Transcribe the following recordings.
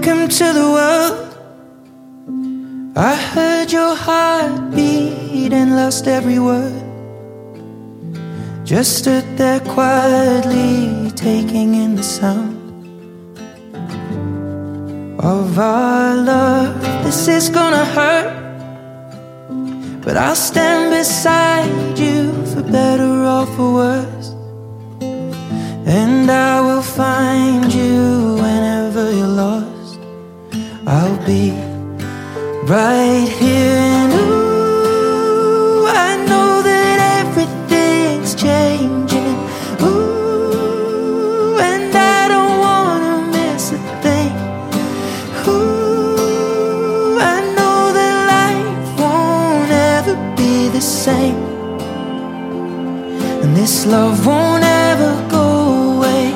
Welcome to the world. I heard your heartbeat and lost every word. Just stood there quietly, taking in the sound of our love. This is gonna hurt, but I'll stand beside you for better or for worse. And I will find you whenever you're lost. I'll be right here. And ooh, I know that everything's changing. Ooh, and I don't wanna miss a thing. Ooh, I know that life won't ever be the same, and this love won't ever go away.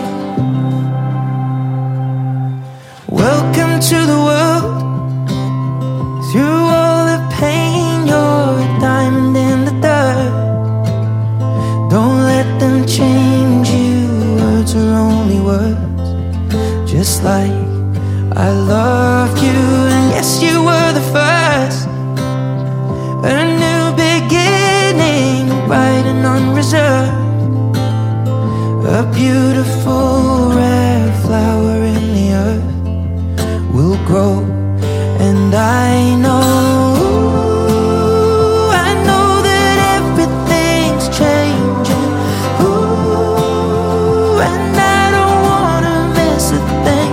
Welcome to the world. Through all the pain, you're a diamond in the dirt. Don't let them change you. Words are only words. Just like I loved you, and yes, you were the first. A new beginning, bright and unreserved. A beautiful red flower in the earth will grow. And I know that everything's changing. Ooh, and I don't wanna miss a thing.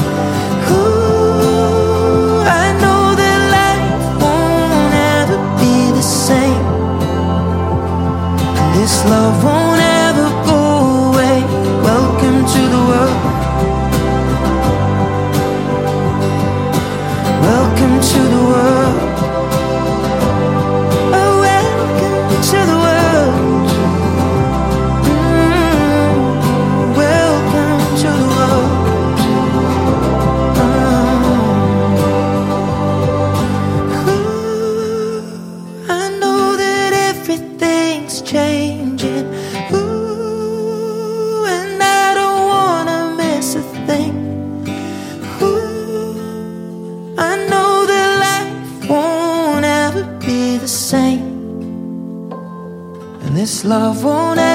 Ooh, I know that life won't ever be the same, and this love won't ever go away. Welcome to the world. Welcome to the world. Oh, welcome to the world. Welcome to the world. Ooh, I know that everything's changing. Ooh, and I don't wanna miss a thing. I know that life won't ever be the same, and this love won't ever